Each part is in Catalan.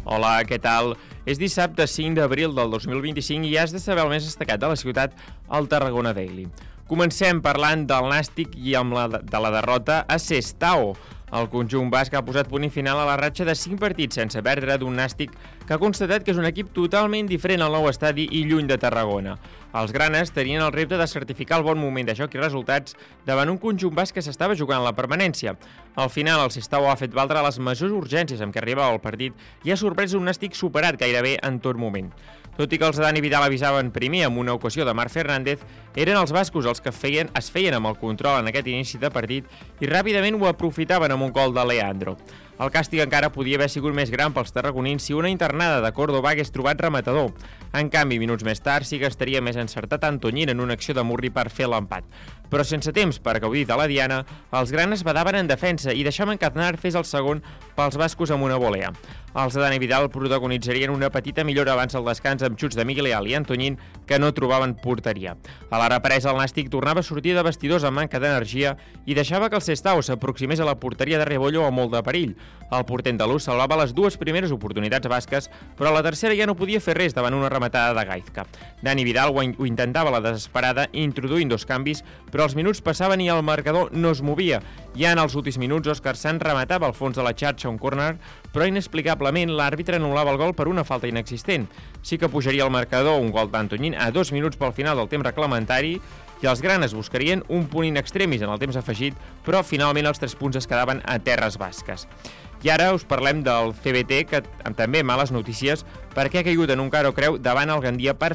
Hola, què tal? És dissabte 5 d'abril del 2025 i has de saber el més destacat de la ciutat, el Tarragona Daily. Comencem parlant del Nàstic i de la derrota a Sestao. El conjunt basc ha posat punt i final a la ratxa de 5 partits sense perdre d'un Nàstic que ha constatat que és un equip totalment diferent al nou estadi i lluny de Tarragona. Els granes tenien el repte de certificar el bon moment de joc i resultats davant un conjunt basc que s'estava jugant la permanència. Al final, el Sestao ha fet valdre les majors urgències amb què arribava el partit i ha sorprès un Nàstic superat gairebé en tot moment. Tot i que els de Dani Vidal avisaven primer amb una ocasió de Marc Fernández, eren els bascos els que es feien amb el control en aquest inici de partit i ràpidament ho aprofitaven amb un gol de Leandro. El càstig encara podia haver sigut més gran pels tarragonins si una internada de Córdoba hagués trobat rematador. En canvi, minuts més tard sí que estaria més encertat Antoñín en una acció de Murri per fer l'empat. Però sense temps per gaudir de la diana, els granes badaven en defensa i deixaven que Aznar fes el segon pels bascos amb una volea. Els de Dani Vidal protagonitzarien una petita millora abans del descans amb xuts de Miguel Leal i Antoñín que no trobaven porteria. A la represa, el Nàstic tornava a sortir de vestidors amb manca d'energia i deixava que el Sestao s'aproximés a la porteria de Rebollo amb molt de perill. El porter andalús salvava les dues primeres oportunitats basques, però a la tercera ja no podia fer res davant una rematada de Gaizka. Dani Vidal ho intentava a la desesperada, introduint dos canvis, però els minuts passaven i el marcador no es movia. Ja en els últims minuts, Òscar Sant rematava al fons de la xarxa un córner, però inexplicablement l'àrbitre anul·lava el gol per una falta inexistent. Sí que pujaria el marcador un gol d'Antoñín a 2 minuts pel final del temps reglamentari i els granes buscarien un punt in extremis en el temps afegit, però finalment els 3 punts es quedaven a terres basques. I ara us parlem del CBT, que també males notícies, perquè ha caigut en un caro creu davant el Gandia per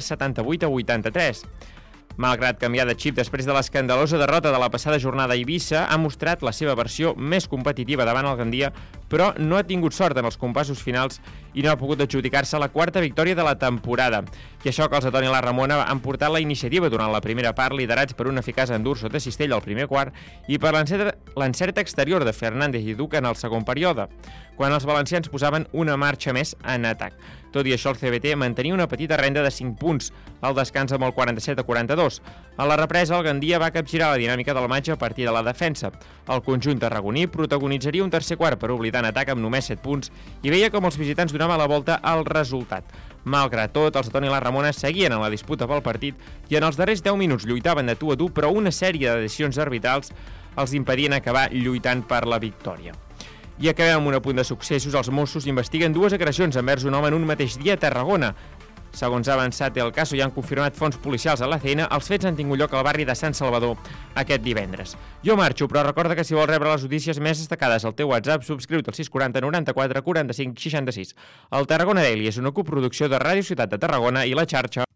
78-83. Malgrat canviar de xip després de l'escandalosa derrota de la passada jornada a Eivissa, ha mostrat la seva versió més competitiva davant el Gandia, però no ha tingut sort en els compassos finals i no ha pogut adjudicar-se la 4ª victòria de la temporada. I això que els de Toni Larramona han portat la iniciativa durant la primera part, liderats per un eficaç Endur sota Cistell al primer quart i per l'encert exterior de Fernández i Duca en el segon període, quan els valencians posaven una marxa més en atac. Tot i això, el CBT mantenia una petita renda de 5 punts al descans amb el 47-42. A la represa, el Gandia va capgirar la dinàmica del matx a partir de la defensa. El conjunt tarragoní protagonitzaria un tercer quart per oblidar en atac amb només 7 punts i veia com els visitants donaven la volta al resultat. Malgrat tot, els de Toni Larramona seguien en la disputa pel partit i en els darrers 10 minuts lluitaven de tu a tu, però una sèrie de decisions arbitrals els impedien acabar lluitant per la victòria. I acabem amb un apunt de successos. Els Mossos investiguen 2 agressions envers un home en un mateix dia a Tarragona. Segons ha avançat el cas i han confirmat fonts policials a l'ACN, els fets han tingut lloc al barri de Sant Salvador aquest divendres. Jo marxo, però recorda que si vols rebre les notícies més destacades al teu WhatsApp, subscriu-te al 640 94 45 66. El Tarragona Daily és una coproducció de Ràdio Ciutat de Tarragona i La Xarxa.